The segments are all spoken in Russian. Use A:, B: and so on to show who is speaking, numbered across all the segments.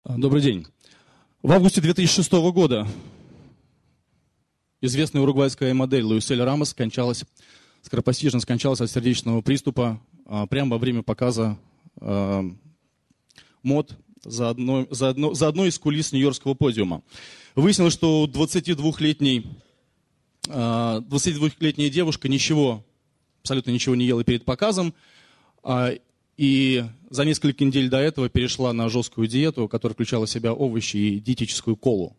A: Добрый день. В августе 2006 года известная уругвайская модель Луисель Рамос скоропостижно скончалась от сердечного приступа прямо во время показа мод за одной из кулис Нью-Йоркского подиума. Выяснилось, что 22-летняя девушка абсолютно ничего не ела перед показом, и за несколько недель до этого перешла на жесткую диету, которая включала в себя овощи и диетическую колу.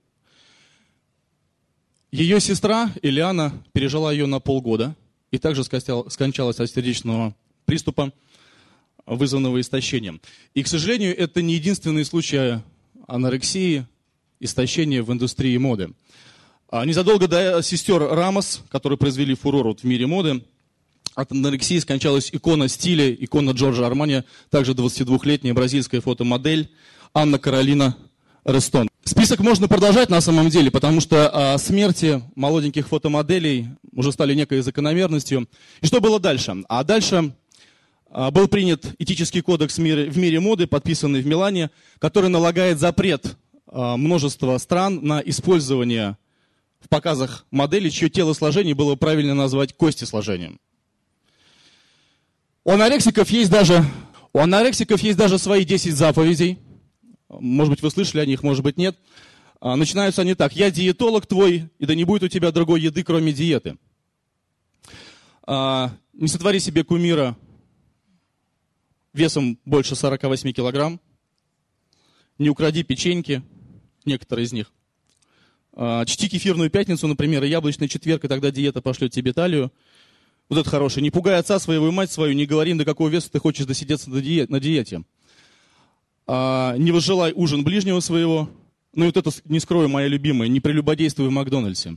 A: Ее сестра Элиана пережила ее на полгода и также скончалась от сердечного приступа, вызванного истощением. И, к сожалению, это не единственный случай анорексии, истощения в индустрии моды. Незадолго до сестер Рамос, которые произвели фурор в мире моды, от анорексии скончалась икона стиля, икона Джорджо Армани, также 22-летняя бразильская фотомодель Анна Каролина Рестон. Список можно продолжать на самом деле, потому что смерти молоденьких фотомоделей уже стали некой закономерностью. И что было дальше? А дальше был принят этический кодекс в мире моды, подписанный в Милане, который налагает запрет множества стран на использование в показах моделей, чье телосложение было правильно назвать костесложением. У анорексиков есть даже свои 10 заповедей. Может быть, вы слышали о них, может быть, нет. Начинаются они так. «Я диетолог твой, и да не будет у тебя другой еды, кроме диеты». Не сотвори себе кумира весом больше 48 килограмм. Не укради печеньки, некоторые из них. Чти кефирную пятницу, например, и яблочный четверг, и тогда диета пошлет тебе талию. Вот это хорошее. Не пугай отца своего и мать свою, не говори им, до какого веса ты хочешь досидеться на диете. Не возжелай ужин ближнего своего. Ну и вот это, не скрою, моя любимая, не прелюбодействуй в Макдональдсе.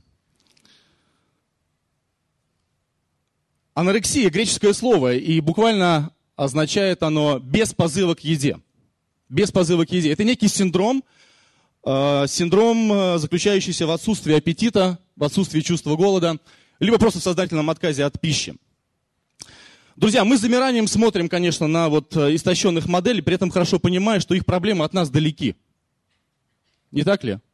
A: Анорексия – греческое слово, и буквально означает оно «без позыва к еде». Без позыва к еде. Это некий синдром, заключающийся в отсутствии аппетита, в отсутствии чувства голода, либо просто в сознательном отказе от пищи. Друзья, мы с замиранием смотрим, конечно, на истощенных моделей, при этом хорошо понимая, что их проблемы от нас далеки. Не так ли?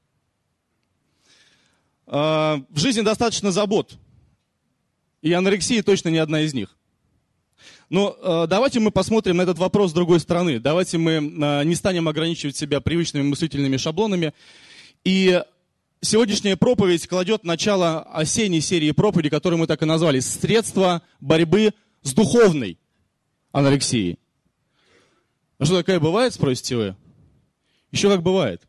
A: В жизни достаточно забот, и анорексия точно не одна из них. Но давайте мы посмотрим на этот вопрос с другой стороны. Давайте мы не станем ограничивать себя привычными мыслительными шаблонами. И сегодняшняя проповедь кладет начало осенней серии проповедей, которую мы так и назвали «Средства борьбы с духовной анорексией». А что такое бывает, спросите вы? Еще как бывает.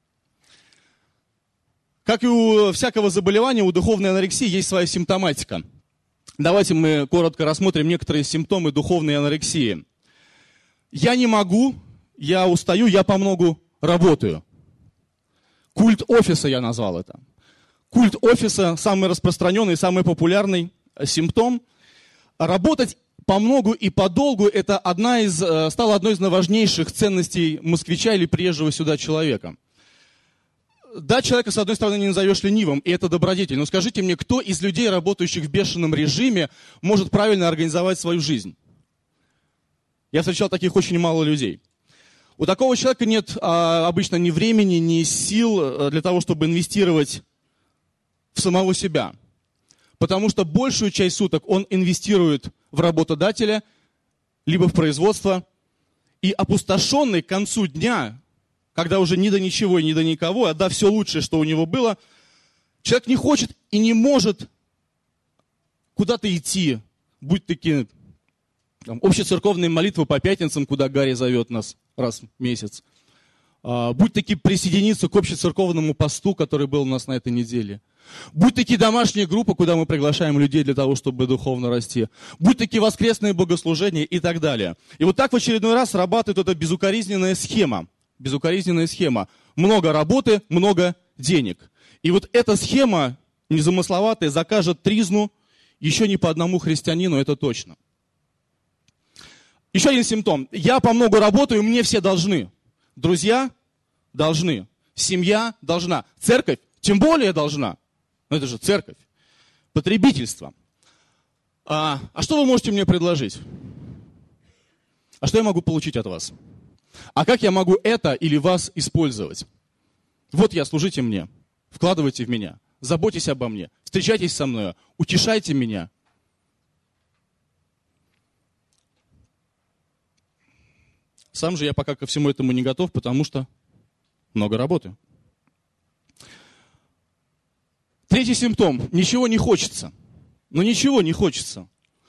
A: Как и у всякого заболевания, у духовной анорексии есть своя симптоматика. Давайте мы коротко рассмотрим некоторые симптомы духовной анорексии. Я не могу, я устаю, я помногу работаю. Культ офиса я назвал это. Культ офиса – самый распространенный, самый популярный симптом. Работать помногу и подолгу – это стало одной из важнейших ценностей москвича или приезжего сюда человека. Да, человека, с одной стороны, не назовешь ленивым, и это добродетель. Но скажите мне, кто из людей, работающих в бешеном режиме, может правильно организовать свою жизнь? Я встречал таких очень мало людей. У такого человека нет обычно ни времени, ни сил для того, чтобы инвестировать в самого себя. Потому что большую часть суток он инвестирует в работодателя, либо в производство. И опустошенный к концу дня, когда уже ни до ничего и ни до никого, отдав все лучшее, что у него было, человек не хочет и не может куда-то идти, будь такие общецерковные молитвы по пятницам, куда Гарри зовет нас раз в месяц, будь таки присоединиться к общецерковному посту, который был у нас на этой неделе, будь такие домашние группы, куда мы приглашаем людей для того, чтобы духовно расти, будь такие воскресные богослужения и так далее. И вот так в очередной раз срабатывает эта безукоризненная схема. Безукоризненная схема. Много работы, много денег. И вот эта схема незамысловатая закажет тризну еще не по одному христианину, это точно. Еще один симптом. Я помногу работаю, мне все должны. Друзья должны. Семья должна. Церковь тем более должна. Но это же церковь. Потребительство. А что вы можете мне предложить? А что я могу получить от вас? А как я могу это или вас использовать? Вот я, служите мне, вкладывайте в меня, заботьтесь обо мне, встречайтесь со мной, утешайте меня. Сам же я пока ко всему этому не готов, потому что много работы. Третий симптом. Ничего не хочется. Ну ничего не хочется.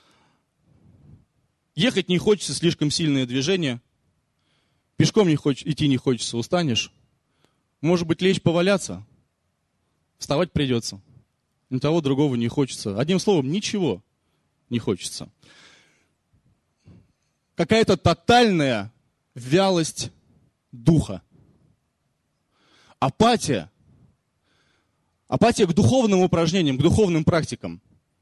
A: Ехать не хочется, слишком сильное движение. Пешком идти не хочется, устанешь. Может быть, лечь поваляться. Вставать придется. Ни того, другого не хочется. Одним словом, ничего не хочется. Какая-то тотальная вялость духа. Апатия. Апатия к духовным упражнениям, к духовным практикам.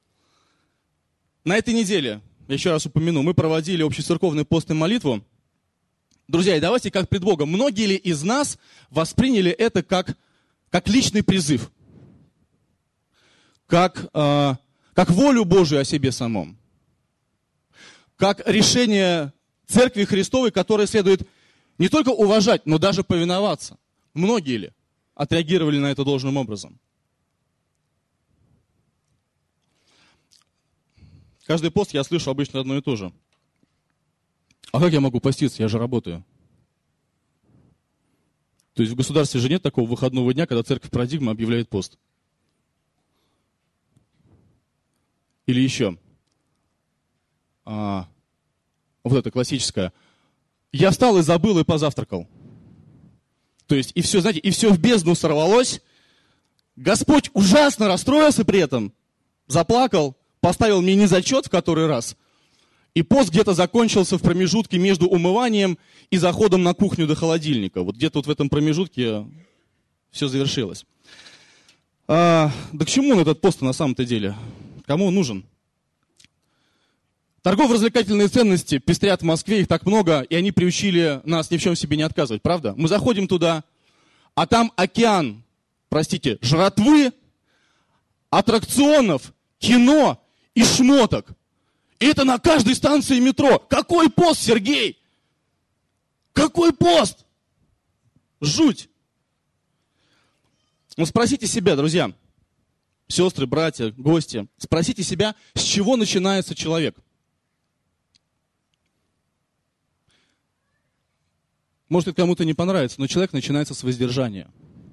A: На этой неделе, я еще раз упомяну, мы проводили общецерковный пост и молитву. Друзья, и давайте как пред Богом. Многие ли из нас восприняли это как личный призыв? Как волю Божию о себе самом? Как решение Церкви Христовой, которое следует не только уважать, но даже повиноваться? Многие ли отреагировали на это должным образом? Каждый пост я слышу обычно одно и то же. А как я могу поститься? Я же работаю. То есть в государстве же нет такого выходного дня, когда церковь Парадигма объявляет пост. Или еще. Вот это классическое. Я встал и забыл, и позавтракал. То есть, и все, знаете, и все в бездну сорвалось. Господь ужасно расстроился при этом. Заплакал, поставил мини-зачет в который раз. И пост где-то закончился в промежутке между умыванием и заходом на кухню до холодильника. Вот где-то вот в этом промежутке все завершилось. Да к чему он этот пост на самом-то деле? Кому он нужен? Торгово-развлекательные ценности пестрят в Москве, их так много, и они приучили нас ни в чем себе не отказывать, правда? Мы заходим туда, а там океан, жратвы, аттракционов, кино и шмоток. И это на каждой станции метро. Какой пост, Сергей? Какой пост? Жуть. Ну, спросите себя, друзья, сестры, братья, гости, спросите себя, с чего начинается человек. Может, это кому-то не понравится, но человек начинается с воздержания.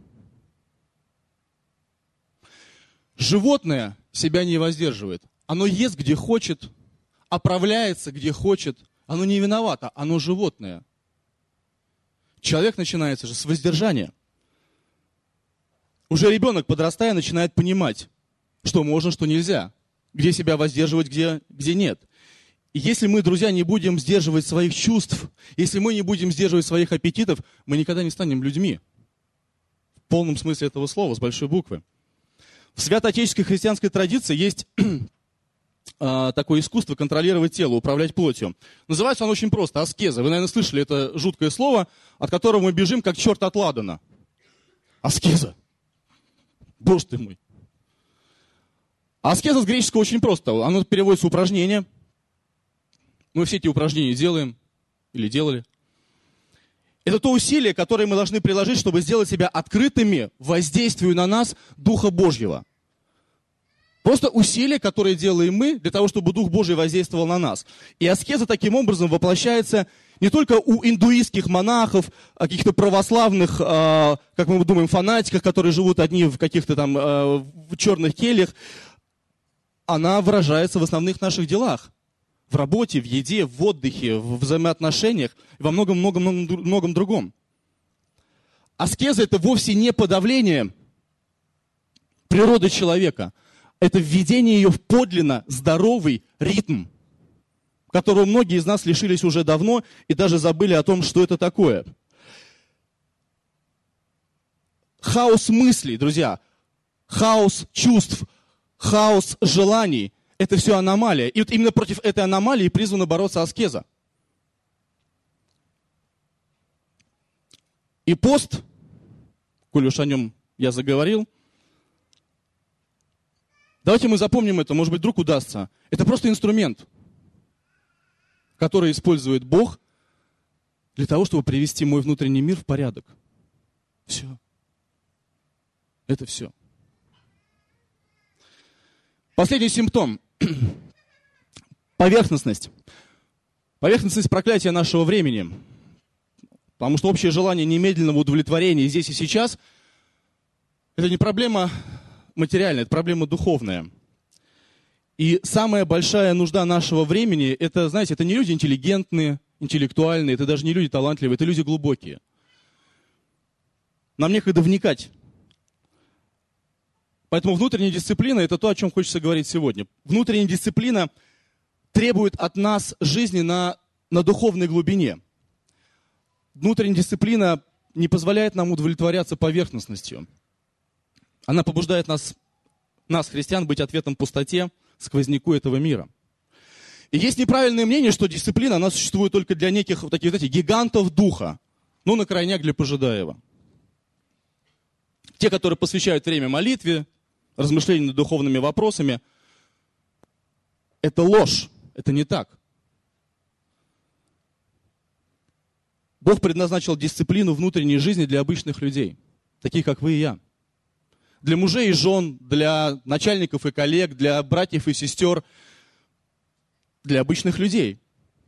A: Животное себя не воздерживает. Оно ест, где хочет, оправляется, где хочет. Оно не виновато, оно животное. Человек начинается же с воздержания. Уже ребенок, подрастая, начинает понимать, что можно, что нельзя. Где себя воздерживать, где нет. И если мы, друзья, не будем сдерживать своих чувств, если мы не будем сдерживать своих аппетитов, мы никогда не станем людьми. В полном смысле этого слова, с большой буквы. В святоотеческой христианской традиции есть такое искусство контролировать тело, управлять плотью. Называется оно очень просто — аскеза. Вы, наверное, слышали это жуткое слово, от которого мы бежим, как черт от ладана. Аскеза. Боже ты мой. Аскеза с греческого очень просто. Оно переводится упражнение. Мы все эти упражнения делаем или делали. Это то усилие, которое мы должны приложить, чтобы сделать себя открытыми воздействию на нас Духа Божьего. Просто усилие, которое делаем мы, для того, чтобы Дух Божий воздействовал на нас. И аскеза таким образом воплощается не только у индуистских монахов, каких-то православных, как мы думаем, фанатиках, которые живут одни в каких-то там в черных кельях. Она выражается в основных наших делах. В работе, в еде, в отдыхе, в взаимоотношениях и во многом другом. Аскеза — это вовсе не подавление природы человека. Это введение ее в подлинно здоровый ритм, которого многие из нас лишились уже давно и даже забыли о том, что это такое. Хаос мыслей, друзья, хаос чувств, хаос желаний — это все аномалия. И вот именно против этой аномалии призвана бороться аскеза. И пост, коль уж о нем я заговорил, давайте мы запомним это, может быть, вдруг удастся. Это просто инструмент, который использует Бог для того, чтобы привести мой внутренний мир в порядок. Все. Это все. Последний симптом. Поверхностность. Поверхностность проклятия нашего времени. Потому что общее желание немедленного удовлетворения здесь и сейчас – это не проблема материальная, это проблема духовная. И самая большая нужда нашего времени – это, знаете, это не люди интеллигентные, интеллектуальные, это даже не люди талантливые, это люди глубокие. Нам некогда вникать. Поэтому внутренняя дисциплина – это то, о чем хочется говорить сегодня. Внутренняя дисциплина требует от нас жизни на духовной глубине. Внутренняя дисциплина не позволяет нам удовлетворяться поверхностностью. Она побуждает нас, христиан, быть ответом пустоте, сквозняку этого мира. И есть неправильное мнение, что дисциплина, она существует только для неких вот таких, знаете, гигантов духа. Ну, на крайняк для Пожидаева. Те, которые посвящают время молитве, размышлению над духовными вопросами, это ложь, это не так. Бог предназначил дисциплину внутренней жизни для обычных людей, таких как вы и я. Для мужей и жен, для начальников и коллег, для братьев и сестер, для обычных людей.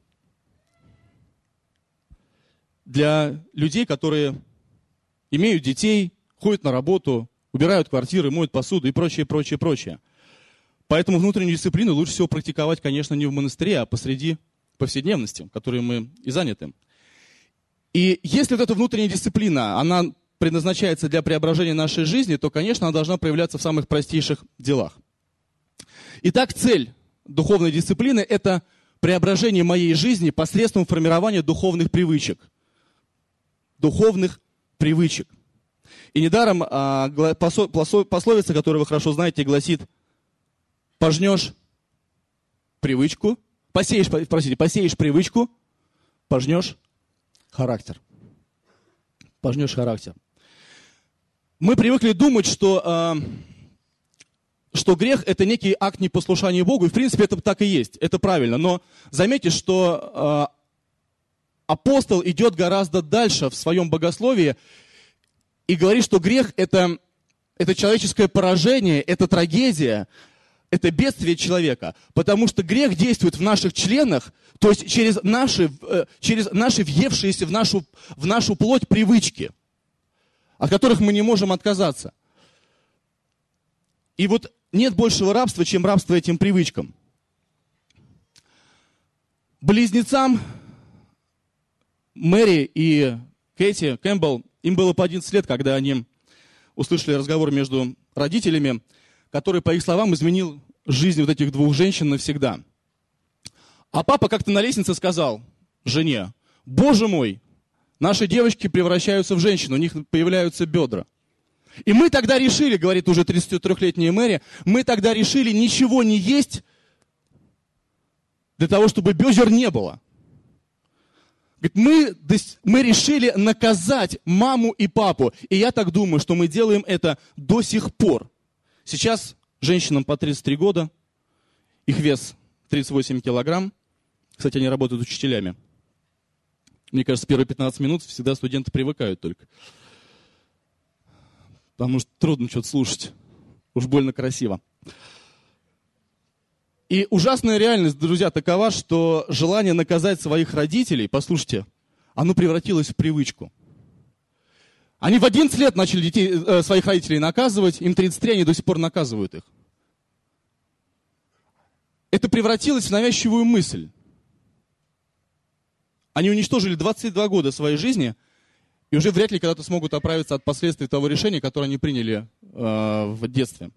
A: Для людей, которые имеют детей, ходят на работу, убирают квартиры, моют посуду и прочее, прочее, прочее. Поэтому внутреннюю дисциплину лучше всего практиковать, конечно, не в монастыре, а посреди повседневности, которой мы и заняты. И если вот эта внутренняя дисциплина, она предназначается для преображения нашей жизни, то, конечно, она должна проявляться в самых простейших делах. Итак, цель духовной дисциплины – это преображение моей жизни посредством формирования духовных привычек. Духовных привычек. И недаром пословица, которую вы хорошо знаете, гласит: пожнешь привычку, посеешь привычку, пожнешь характер. Пожнешь характер. Мы привыкли думать, что грех – это некий акт непослушания Богу, и в принципе это так и есть, это правильно. Но заметьте, что апостол идет гораздо дальше в своем богословии и говорит, что грех – это человеческое поражение, это трагедия, это бедствие человека, потому что грех действует в наших членах, то есть через наши въевшиеся в нашу плоть привычки, от которых мы не можем отказаться. И вот нет большего рабства, чем рабство этим привычкам. Близнецам Мэри и Кэти Кэмпбелл, им было по 11 лет, когда они услышали разговор между родителями, который, по их словам, изменил жизнь вот этих двух женщин навсегда. А папа как-то на лестнице сказал жене: «Боже мой, наши девочки превращаются в женщин, у них появляются бедра». И мы тогда решили, говорит уже 33-летняя Мэри, мы тогда решили ничего не есть для того, чтобы бедер не было. Говорит, мы решили наказать маму и папу. И я так думаю, что мы делаем это до сих пор. Сейчас женщинам по 33 года, их вес 38 килограмм. Кстати, они работают учителями. Мне кажется, первые 15 минут всегда студенты привыкают только. Потому что трудно что-то слушать. Уж больно красиво. И ужасная реальность, друзья, такова, что желание наказать своих родителей, послушайте, оно превратилось в привычку. Они в 11 лет начали своих родителей наказывать, им 33, они до сих пор наказывают их. Это превратилось в навязчивую мысль. Они уничтожили 22 года своей жизни, и уже вряд ли когда-то смогут оправиться от последствий того решения, которое они приняли в детстве.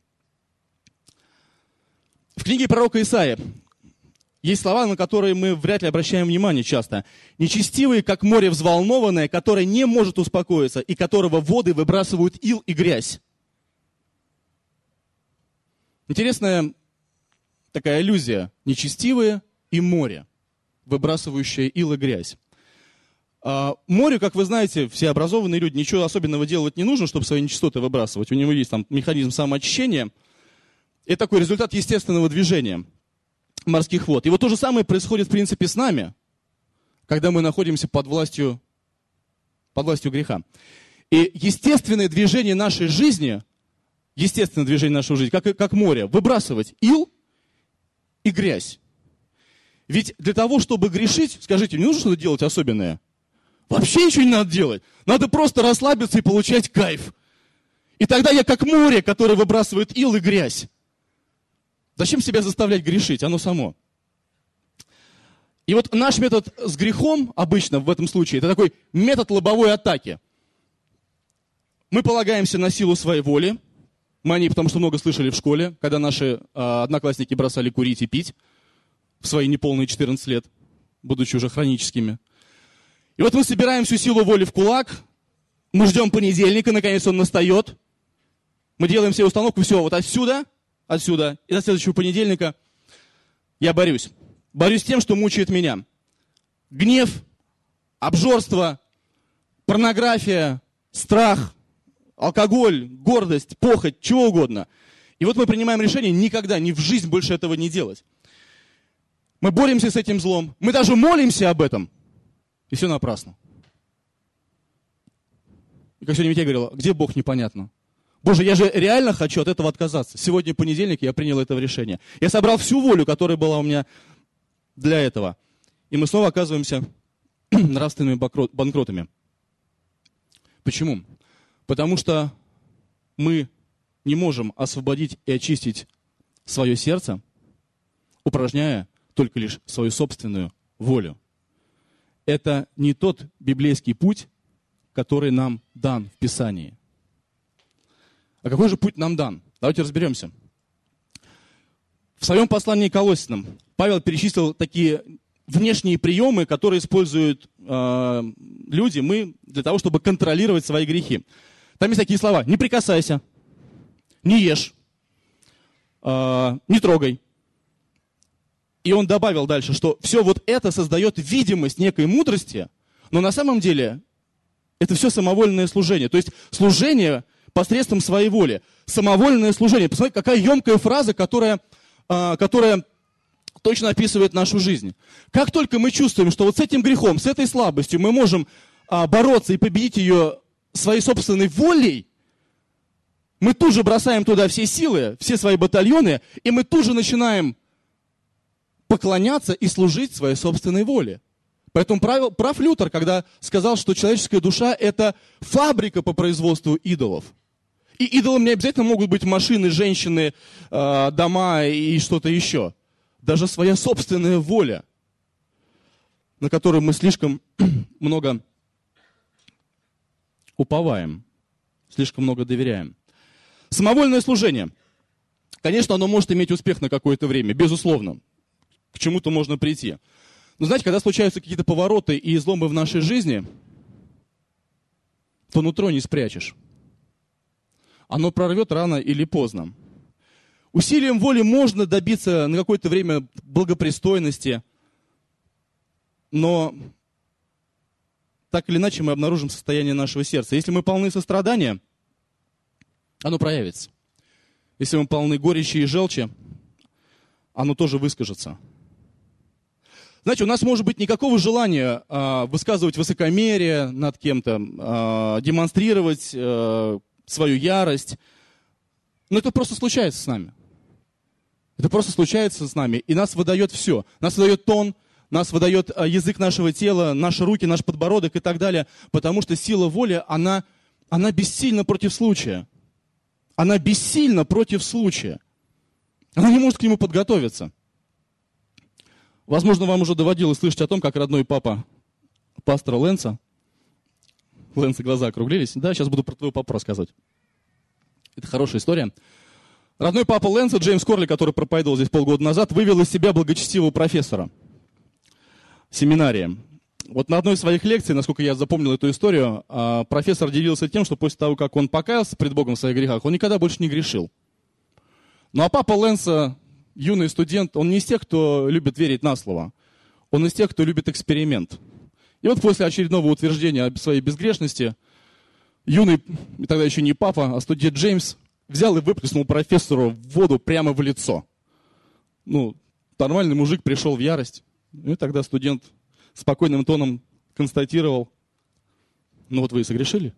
A: В книге пророка Исаии есть слова, на которые мы вряд ли обращаем внимание часто. «Нечестивые, как море взволнованное, которое не может успокоиться, и которого воды выбрасывают ил и грязь». Интересная такая аллюзия. Нечестивые и море, выбрасывающее ил и грязь. Морю, как вы знаете, все образованные люди, ничего особенного делать не нужно, чтобы свои нечистоты выбрасывать. У него есть там механизм самоочищения. Это такой результат естественного движения морских вод. И вот то же самое происходит, в принципе, с нами. когда мы находимся под властью греха. И естественное движение нашей жизни, как море, выбрасывать ил и грязь. Ведь для того, чтобы грешить, скажите, не нужно что-то делать особенное? Вообще ничего не надо делать. Надо просто расслабиться и получать кайф. И тогда я как море, которое выбрасывает ил и грязь. Зачем себя заставлять грешить? Оно само. И вот наш метод с грехом, обычно в этом случае, это такой метод лобовой атаки. Мы полагаемся на силу своей воли. Мы о ней потому что много слышали в школе, когда наши одноклассники бросали курить и пить в свои неполные 14 лет, будучи уже хроническими. И вот мы собираем всю силу воли в кулак, мы ждем понедельника, наконец он настает. Мы делаем себе установку, все, вот отсюда, и до следующего понедельника я борюсь. Борюсь с тем, что мучает меня. Гнев, обжорство, порнография, страх, алкоголь, гордость, похоть, чего угодно. И вот мы принимаем решение никогда, ни в жизнь больше этого не делать. Мы боремся с этим злом, мы даже молимся об этом, и все напрасно. И как сегодня Митя говорил, где Бог, непонятно. Боже, я же реально хочу от этого отказаться. Сегодня понедельник, я принял это решение. Я собрал всю волю, которая была у меня для этого. И мы снова оказываемся нравственными банкротами. Почему? Потому что мы не можем освободить и очистить свое сердце, упражняя только лишь свою собственную волю. Это не тот библейский путь, который нам дан в Писании. А какой же путь нам дан? Давайте разберемся. В своем послании к Колоссянам Павел перечислил такие внешние приемы, которые используют люди, мы, для того, чтобы контролировать свои грехи. Там есть такие слова: не прикасайся, не ешь, не трогай. И он добавил дальше, что все вот это создает видимость некой мудрости, но на самом деле это все самовольное служение. То есть служение посредством своей воли. Самовольное служение. Посмотрите, какая емкая фраза, которая точно описывает нашу жизнь. Как только мы чувствуем, что вот с этим грехом, с этой слабостью мы можем бороться и победить ее своей собственной волей, мы тут же бросаем туда все силы, все свои батальоны, и мы тут же начинаем поклоняться и служить своей собственной воле. Поэтому прав Лютер, когда сказал, что человеческая душа – это фабрика по производству идолов. И идолом не обязательно могут быть машины, женщины, дома и что-то еще. Даже своя собственная воля, на которую мы слишком много уповаем, слишком много доверяем. Самовольное служение. Конечно, оно может иметь успех на какое-то время, безусловно. К чему-то можно прийти. Но знаете, когда случаются какие-то повороты и изломы в нашей жизни, то нутро не спрячешь. Оно прорвет рано или поздно. Усилием воли можно добиться на какое-то время благопристойности, но так или иначе мы обнаружим состояние нашего сердца. Если мы полны сострадания, оно проявится. Если мы полны горечи и желчи, оно тоже выскажется. Знаете, у нас может быть никакого желания высказывать высокомерие над кем-то, демонстрировать свою ярость. Но это просто случается с нами. Это просто случается с нами. И нас выдает все. Нас выдает тон, нас выдает язык нашего тела, наши руки, наш подбородок и так далее. Потому что сила воли, она бессильна против случая. Она бессильна против случая. Она не может к нему подготовиться. Возможно, вам уже доводилось слышать о том, как родной папа пастора Лэнса глаза округлились. Да, сейчас буду про твоего папу рассказывать. Это хорошая история. Родной папа Лэнса, Джеймс Корли, который проповедовал здесь полгода назад, вывел из себя благочестивого профессора семинарии. Вот на одной из своих лекций, насколько я запомнил эту историю, профессор делился тем, что после того, как он покаялся пред Богом в своих грехах, он никогда больше не грешил. Ну а папа Лэнса, юный студент, он не из тех, кто любит верить на слово. Он из тех, кто любит эксперимент. И вот после очередного утверждения о своей безгрешности, юный, и тогда еще не папа, а студент Джеймс, взял и выплеснул профессору воду прямо в лицо. Ну, нормальный мужик пришел в ярость. И тогда студент спокойным тоном констатировал: ну вот вы и согрешили.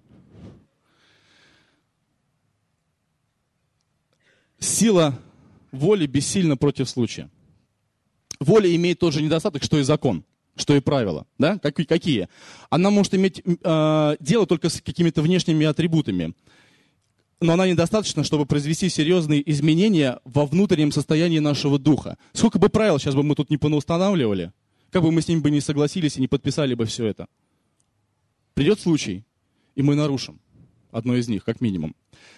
A: Сила воли бессильна против случая. Воля имеет тот же недостаток, что и закон, что и правила. Да? Какие? Она может иметь дело только с какими-то внешними атрибутами, но она недостаточна, чтобы произвести серьезные изменения во внутреннем состоянии нашего духа. Сколько бы правил сейчас бы мы тут не понаустанавливали, как бы мы с ними бы не согласились и не подписали бы все это. Придет случай, и мы нарушим одно из них, как минимум.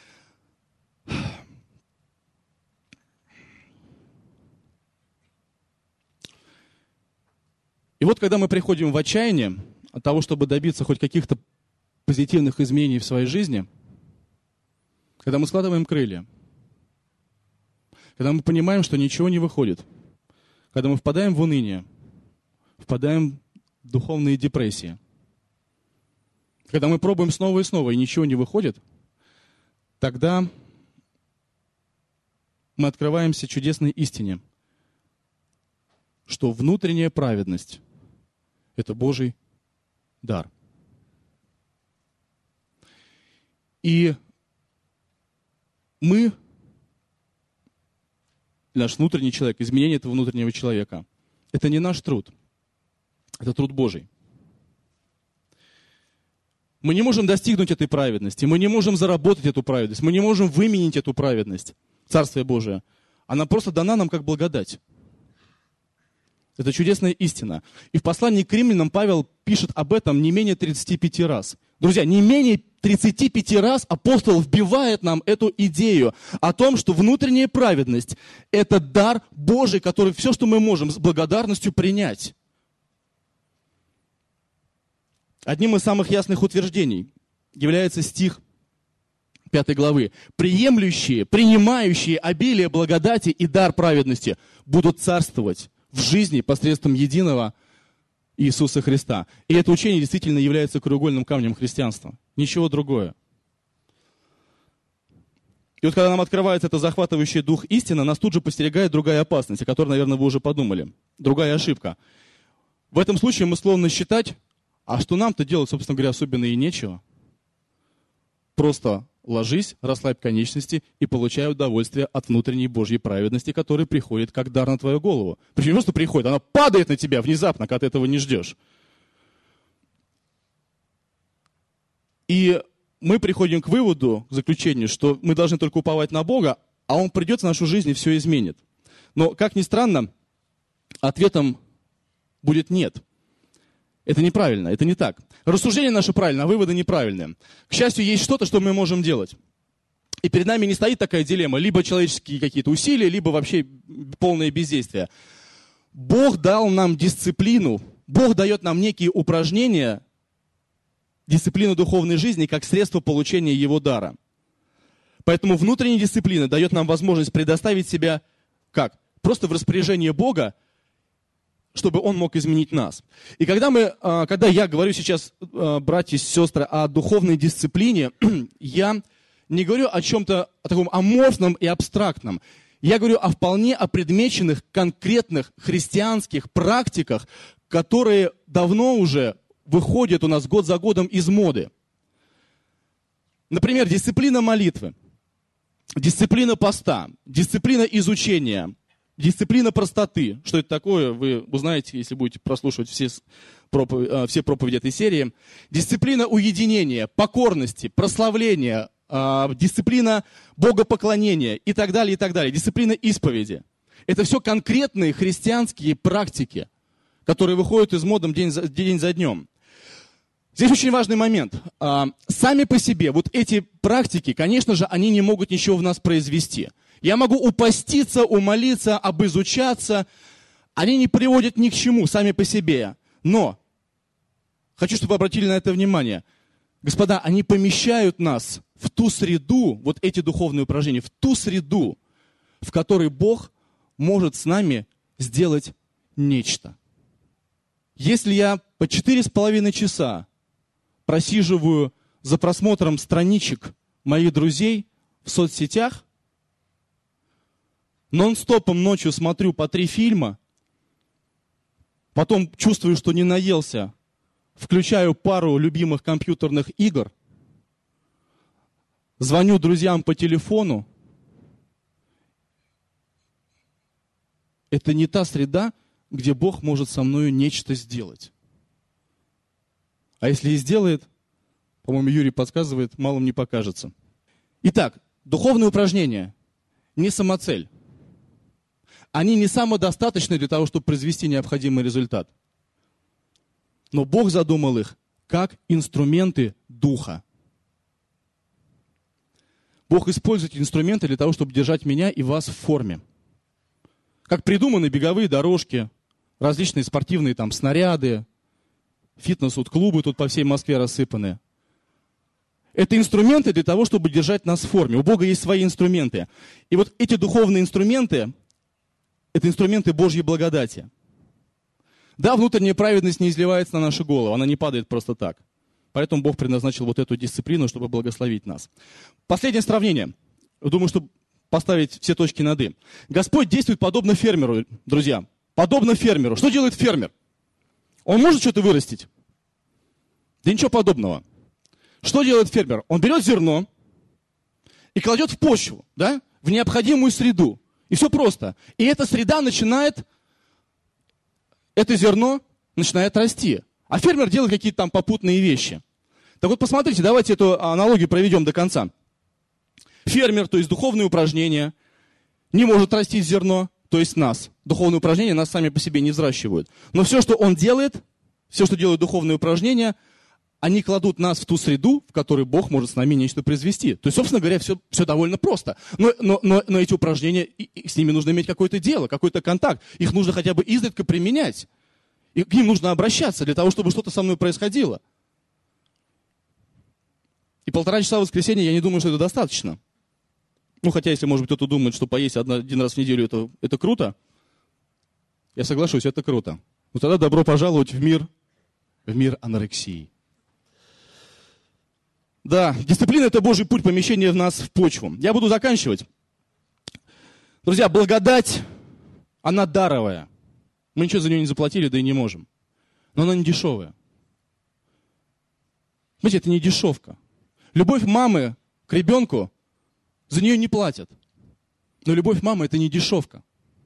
A: И вот когда мы приходим в отчаяние от того, чтобы добиться хоть каких-то позитивных изменений в своей жизни, когда мы складываем крылья, когда мы понимаем, что ничего не выходит, когда мы впадаем в уныние, впадаем в духовные депрессии, когда мы пробуем снова и снова, и ничего не выходит, тогда мы открываемся чудесной истине, что внутренняя праведность – это Божий дар. И мы, наш внутренний человек, изменение этого внутреннего человека, это не наш труд, это труд Божий. Мы не можем достигнуть этой праведности, мы не можем заработать эту праведность, мы не можем выменить эту праведность, Царствие Божие. Она просто дана нам как благодать. Это чудесная истина. И в послании к римлянам Павел пишет об этом не менее 35 раз. Друзья, не менее 35 раз апостол вбивает нам эту идею о том, что внутренняя праведность – это дар Божий, который все, что мы можем, с благодарностью принять. Одним из самых ясных утверждений является стих 5 главы. «Приемлющие, принимающие обилие благодати и дар праведности будут царствовать в жизни посредством единого Иисуса Христа». И это учение действительно является краеугольным камнем христианства. Ничего другое. И вот когда нам открывается это захватывающий дух истина, нас тут же постерегает другая опасность, о которой, наверное, вы уже подумали. Другая ошибка. В этом случае мы склонны считать, а что нам-то делать, собственно говоря, особенно и нечего. Просто ложись, расслабь конечности и получай удовольствие от внутренней Божьей праведности, которая приходит как дар на твою голову. Причем не просто приходит, она падает на тебя внезапно, когда ты этого не ждешь. И мы приходим к выводу, к заключению, что мы должны только уповать на Бога, а Он придет в нашу жизнь и все изменит. Но, как ни странно, ответом будет нет. Это неправильно, это не так. Рассуждение наше правильно, а выводы неправильные. К счастью, есть что-то, что мы можем делать. И перед нами не стоит такая дилемма, либо человеческие какие-то усилия, либо вообще полное бездействие. Бог дал нам дисциплину, Бог дает нам некие упражнения, дисциплину духовной жизни, как средство получения Его дара. Поэтому внутренняя дисциплина дает нам возможность предоставить себя как? Просто в распоряжение Бога, чтобы Он мог изменить нас. И когда я говорю сейчас, братья и сестры, о духовной дисциплине, я не говорю о чем-то о таком аморфном и абстрактном. Я говорю о вполне опредмеченных, конкретных христианских практиках, которые давно уже выходят у нас год за годом из моды. Например, дисциплина молитвы, дисциплина поста, дисциплина изучения, дисциплина простоты. Что это такое, вы узнаете, если будете прослушивать все проповеди этой серии. Дисциплина уединения, покорности, прославления, дисциплина богопоклонения и так далее, и так далее. Дисциплина исповеди. Это все конкретные христианские практики, которые выходят из моды день за днем. Здесь очень важный момент. Сами по себе вот эти практики, конечно же, они не могут ничего в нас произвести. Я могу упаститься, умолиться, обизучаться. Они не приводят ни к чему сами по себе. Но хочу, чтобы вы обратили на это внимание. Господа, они помещают нас в ту среду, вот эти духовные упражнения, в ту среду, в которой Бог может с нами сделать нечто. Если я по 4,5 часа просиживаю за просмотром страничек моих друзей в соцсетях, нон-стопом ночью смотрю по 3 фильма, потом чувствую, что не наелся, включаю пару любимых компьютерных игр, звоню друзьям по телефону. Это не та среда, где Бог может со мною нечто сделать. А если и сделает, по-моему, Юрий подсказывает, малым не покажется. Итак, духовные упражнения не самоцель. Они не самодостаточны для того, чтобы произвести необходимый результат. Но Бог задумал их как инструменты Духа. Бог использует эти инструменты для того, чтобы держать меня и вас в форме. Как придуманы беговые дорожки, различные спортивные там снаряды, фитнес-клубы тут по всей Москве рассыпаны. Это инструменты для того, чтобы держать нас в форме. У Бога есть свои инструменты. И вот эти духовные инструменты, это инструменты Божьей благодати. Да, внутренняя праведность не изливается на нашу голову, она не падает просто так. Поэтому Бог предназначил вот эту дисциплину, чтобы благословить нас. Последнее сравнение. Думаю, чтобы поставить все точки над «и». Господь действует подобно фермеру, друзья. Подобно фермеру. Что делает фермер? Он может что-то вырастить? Да ничего подобного. Что делает фермер? Он берет зерно и кладет в почву, да? В необходимую среду. И все просто. И эта среда начинает, это зерно начинает расти. А фермер делает какие-то там попутные вещи. Так вот, посмотрите, давайте эту аналогию проведем до конца. Фермер, то есть духовные упражнения, не может растить зерно, то есть нас. Духовные упражнения нас сами по себе не взращивают. Но все, что он делает, все, что делают духовные упражнения, они кладут нас в ту среду, в которой Бог может с нами нечто произвести. То есть, собственно говоря, все довольно просто. Но эти упражнения, с ними нужно иметь какое-то дело, какой-то контакт. Их нужно хотя бы изредка применять. И к ним нужно обращаться для того, чтобы что-то со мной происходило. И 1,5 часа в воскресенье, я не думаю, что это достаточно. Ну, хотя, если, может быть, кто-то думает, что поесть один раз в неделю это круто, я соглашусь, это круто. Но тогда добро пожаловать в мир анорексии. Да, дисциплина – это Божий путь помещения нас в почву. Я буду заканчивать. Друзья, благодать, она даровая. Мы ничего за нее не заплатили, да и не можем. Но она не дешевая. Знаете, это не дешевка. Любовь мамы к ребенку, за нее не платят. Но любовь мамы – это не дешевка.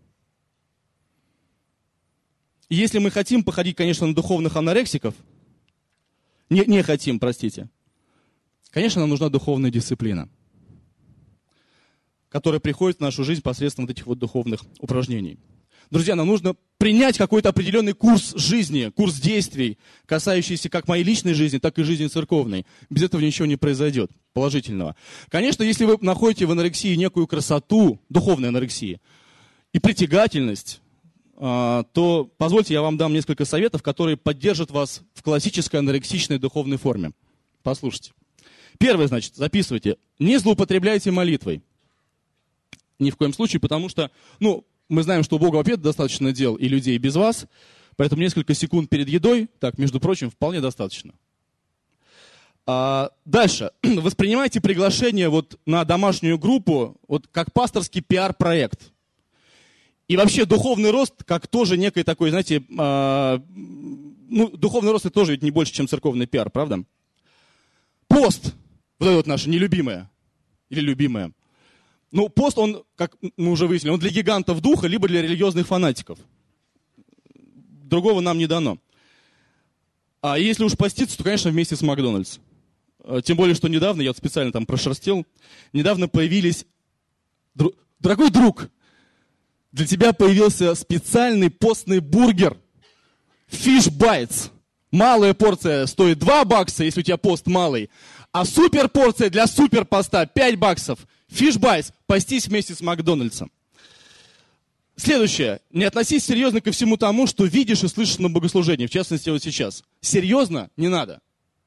A: И если мы хотим походить, конечно, на духовных анорексиков, не хотим, простите, конечно, нам нужна духовная дисциплина, которая приходит в нашу жизнь посредством вот этих вот духовных упражнений. Друзья, нам нужно принять какой-то определенный курс жизни, курс действий, касающийся как моей личной жизни, так и жизни церковной. Без этого ничего не произойдет положительного. Конечно, если вы находите в анорексии некую красоту, духовной анорексии, и притягательность, то позвольте, я вам дам несколько советов, которые поддержат вас в классической анорексичной духовной форме. Послушайте. Первое, значит, записывайте. Не злоупотребляйте молитвой. Ни в коем случае, потому что, мы знаем, что у Бога вообще достаточно дел и людей без вас, поэтому несколько секунд перед едой, так, между прочим, вполне достаточно. Дальше. Воспринимайте приглашение вот на домашнюю группу вот как пасторский пиар-проект. И вообще духовный рост как тоже некий такой, знаете, духовный рост это тоже ведь не больше, чем церковный пиар, правда? Пост, вот это вот наше нелюбимое или любимое. Пост, он, как мы уже выяснили, он для гигантов духа, либо для религиозных фанатиков. Другого нам не дано. А если уж поститься, то, конечно, вместе с Макдональдс. Тем более, что недавно, я вот специально там прошерстил, недавно появились... Дорогой друг, для тебя появился специальный постный бургер Fish Bites. Малая порция стоит $2, если у тебя пост малый. А супер порция для супер поста $5. Fish Bites. Постись вместе с Макдональдсом. Следующее. Не относись серьезно ко всему тому, что видишь и слышишь на богослужении. В частности, вот сейчас. Серьезно не надо.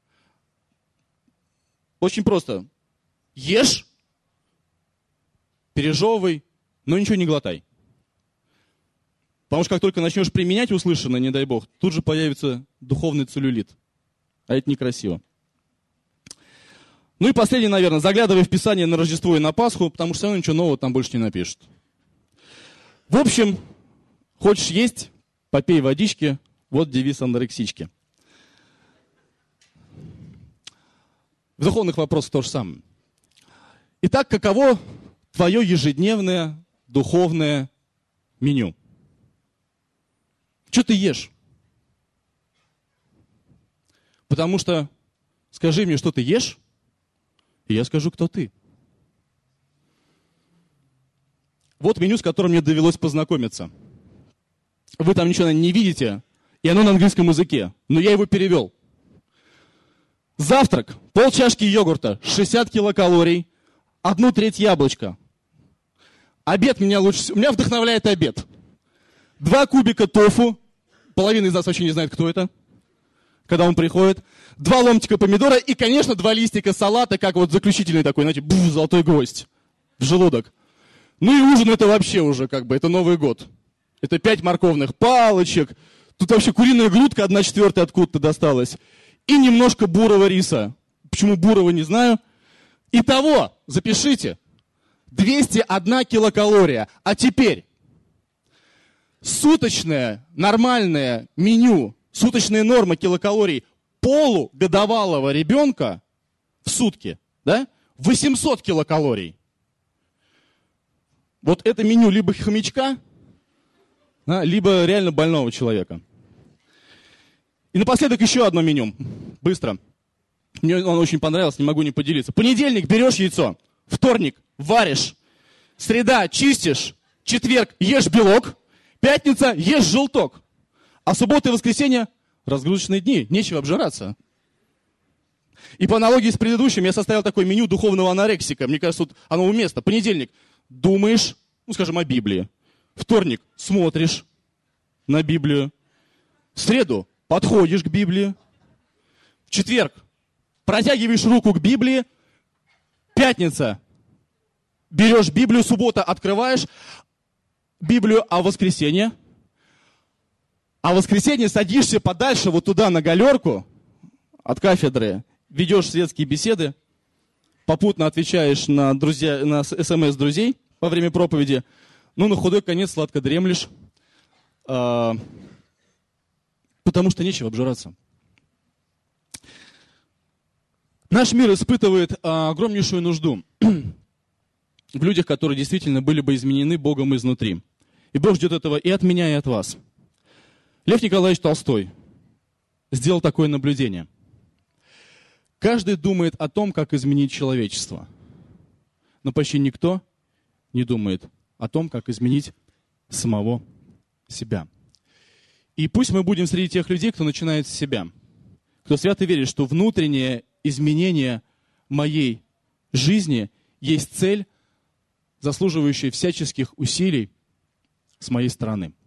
A: Очень просто. Ешь, пережевывай, но ничего не глотай. Потому что как только начнешь применять услышанное, не дай бог, тут же появится духовный целлюлит. А это некрасиво. И последнее, наверное, заглядывай в Писание на Рождество и на Пасху, потому что все равно ничего нового там больше не напишут. В общем, хочешь есть, попей водички, Вот девиз анорексички. В духовных вопросах то же самое. Итак, каково твое ежедневное духовное меню? Что ты ешь? Потому что скажи мне, что ты ешь, и я скажу, кто ты. Вот меню, с которым мне довелось познакомиться. Вы там ничего не видите, и оно на английском языке, но я его перевел. Завтрак, полчашки йогурта, 60 килокалорий, 1/3 яблочка. Обед меня вдохновляет обед. 2 кубика тофу, половина из нас вообще не знает, кто это, когда он приходит. 2 ломтика помидора и, конечно, 2 листика салата, как вот заключительный такой, знаете, золотой гвоздь в желудок. Ну и ужин это вообще уже это Новый год. Это 5 морковных палочек, тут вообще куриная грудка 1/4 откуда-то досталась. И немножко бурого риса. Почему бурого, не знаю. Итого, запишите, 201 килокалория. А теперь суточное нормальное меню, суточная норма килокалорий полугодовалого ребенка в сутки, да, 800 килокалорий. Вот это меню либо хомячка, да, либо реально больного человека. И напоследок еще одно меню. Быстро. Мне он очень понравился, не могу не поделиться. Понедельник берешь яйцо, вторник варишь, среда чистишь, четверг ешь белок, пятница ешь желток. А суббота и воскресенье разгрузочные дни, нечего обжираться. И по аналогии с предыдущим я составил такое меню духовного анорексика. Мне кажется, тут оно уместно. Понедельник думаешь, скажем, о Библии. Вторник смотришь на Библию. В среду подходишь к Библии. В четверг протягиваешь руку к Библии. Пятница берешь Библию, суббота открываешь Библию, а в воскресенье? А в воскресенье садишься подальше вот туда на галерку от кафедры, ведешь светские беседы, попутно отвечаешь на смс друзей во время проповеди, на худой конец сладко дремлешь, потому что нечего обжираться. Наш мир испытывает огромнейшую нужду в людях, которые действительно были бы изменены Богом изнутри. И Бог ждет этого и от меня, и от вас. Лев Николаевич Толстой сделал такое наблюдение. Каждый думает о том, как изменить человечество, но почти никто не думает о том, как изменить самого себя. И пусть мы будем среди тех людей, кто начинает с себя, кто свято верит, что внутреннее изменение моей жизни есть цель, заслуживающая всяческих усилий с моей стороны.